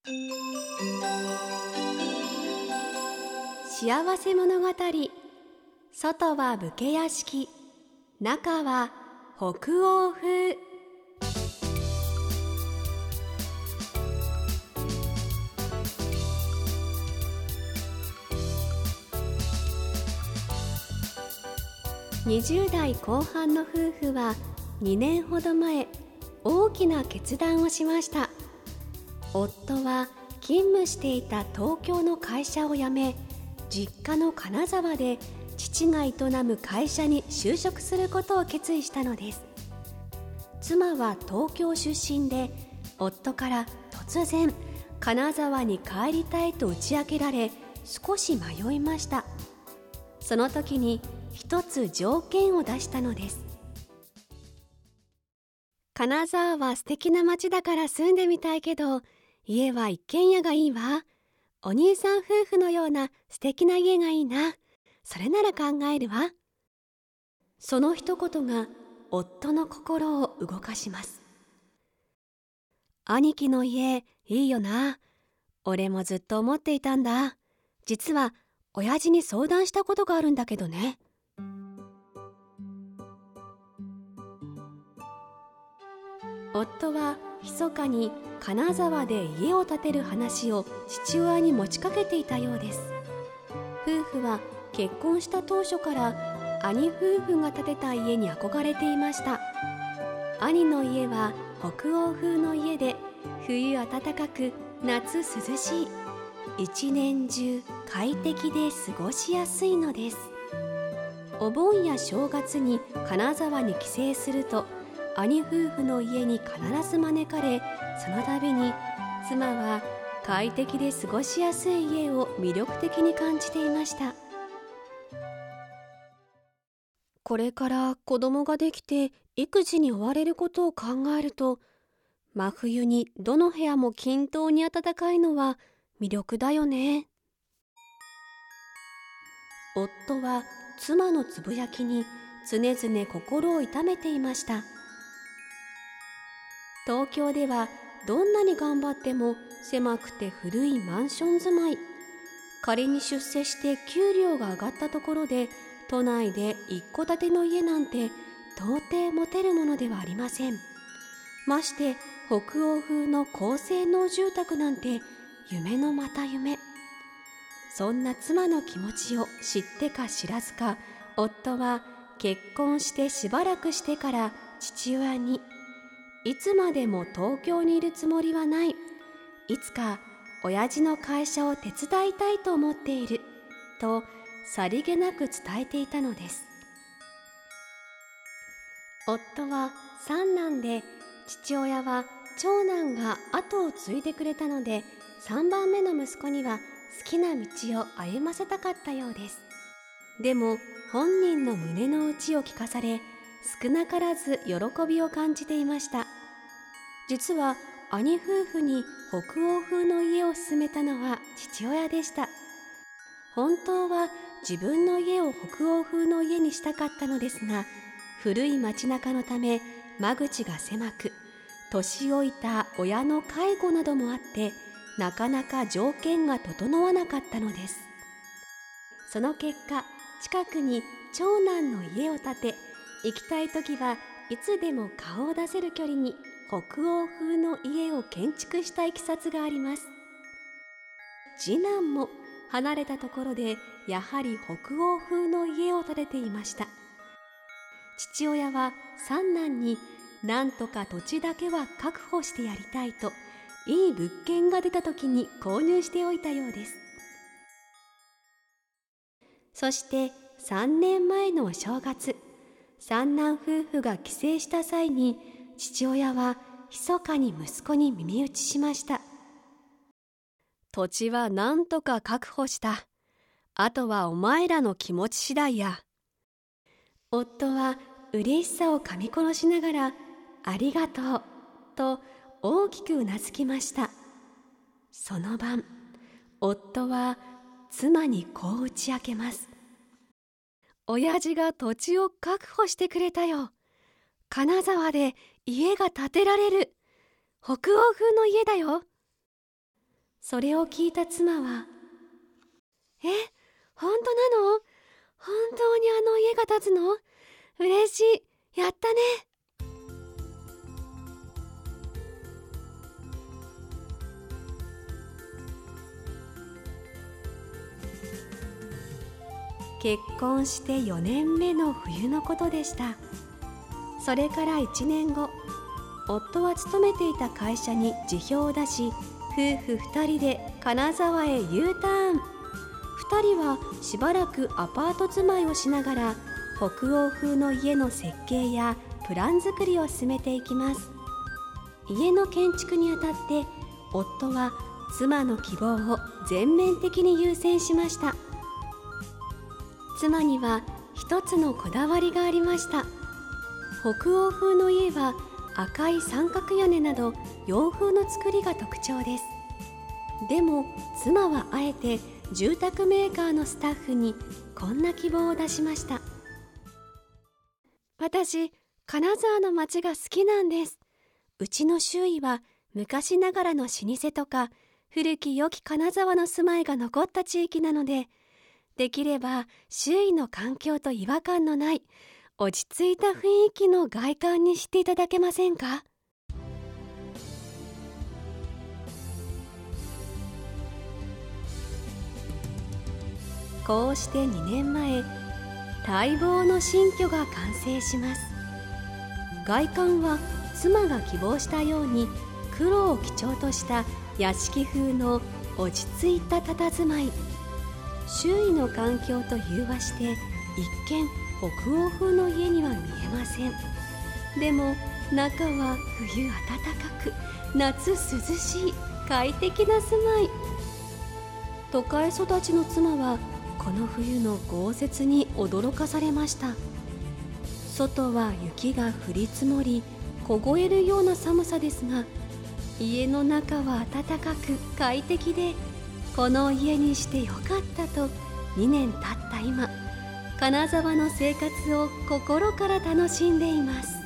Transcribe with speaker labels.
Speaker 1: 幸せ物語。外は武家屋敷、中は北欧風。20代後半の夫婦は2年ほど前、大きな決断をしました。夫は勤務していた東京の会社を辞め、実家の金沢で父が営む会社に就職することを決意したのです。妻は東京出身で、夫から突然金沢に帰りたいと打ち明けられ、少し迷いました。その時に一つ条件を出したのです。金沢は素敵な街だから住んでみたいけど、家は一軒家がいいわ。お兄さん夫婦のような素敵な家がいいな。それなら考えるわ。その一言が夫の心を動かします。兄貴の家いいよな。俺もずっと思っていたんだ。実は親父に相談したことがあるんだけどね。夫は密かに金沢で家を建てる話を父親に持ちかけていたようです。夫婦は結婚した当初から兄夫婦が建てた家に憧れていました。兄の家は北欧風の家で、冬暖かく夏涼しい、一年中快適で過ごしやすいのです。お盆や正月に金沢に帰省すると、兄夫婦の家に必ず招かれ、その度に妻は快適で過ごしやすい家を魅力的に感じていました。これから子供ができて育児に追われることを考えると、真冬にどの部屋も均等に暖かいのは魅力だよね。夫は妻のつぶやきに常々心を痛めていました。東京ではどんなに頑張っても狭くて古いマンション住まい。仮に出世して給料が上がったところで、都内で一戸建ての家なんて到底持てるものではありません。まして北欧風の高性能住宅なんて夢のまた夢。そんな妻の気持ちを知ってか知らずか、夫は結婚してしばらくしてから父親に、いつまでも東京にいるつもりはない。いつか親父の会社を手伝いたいと思っている。とさりげなく伝えていたのです。夫は三男で、父親は長男が後を継いでくれたので、3番目の息子には好きな道を歩ませたかったようです。でも本人の胸の内を聞かされ、少なからず喜びを感じていました。実は兄夫婦に北欧風の家を勧めたのは父親でした。本当は自分の家を北欧風の家にしたかったのですが、古い街中のため間口が狭く、年老いた親の介護などもあって、なかなか条件が整わなかったのです。その結果、近くに長男の家を建て、行きたいときはいつでも顔を出せる距離に北欧風の家を建築したいきさつがあります。次男も離れたところでやはり北欧風の家を建てていました。父親は三男になんとか土地だけは確保してやりたいと、いい物件が出た時に購入しておいたようです。そして3年前のお正月、三男夫婦が帰省した際に、父親は密かに息子に耳打ちしました。土地はなんとか確保した。あとはお前らの気持ち次第や。夫は嬉しさを噛み殺しながら、ありがとうと大きくうなずきました。その晩、夫は妻にこう打ち明けます。親父が土地を確保してくれたよ。金沢で家が建てられる。北欧風の家だよ。 それを聞いた妻は、本当なの？本当にあの家が建つの？嬉しい、やったね。結婚して4年目の冬のことでした。それから1年後、夫は勤めていた会社に辞表を出し、夫婦2人で金沢へ U ターン。2人はしばらくアパート住まいをしながら、北欧風の家の設計やプラン作りを進めていきます。家の建築にあたって、夫は妻の希望を全面的に優先しました。妻には一つのこだわりがありました。北欧風の家は赤い三角屋根など洋風の作りが特徴です。でも妻はあえて住宅メーカーのスタッフにこんな希望を出しました。私、金沢の街が好きなんです。うちの周囲は昔ながらの老舗とか古き良き金沢の住まいが残った地域なので、できれば周囲の環境と違和感のない落ち着いた雰囲気の外観にしていただけませんか？こうして2年前、待望の新居が完成します。外観は妻が希望したように黒を基調とした屋敷風の落ち着いた佇まい。周囲の環境と融和して一見北欧風の家には見えません。でも中は冬暖かく夏涼しい快適な住まい。都会育ちの妻はこの冬の豪雪に驚かされました。外は雪が降り積もり凍えるような寒さですが、家の中は暖かく快適で、この家にしてよかったと2年経った今、金沢の生活を心から楽しんでいます。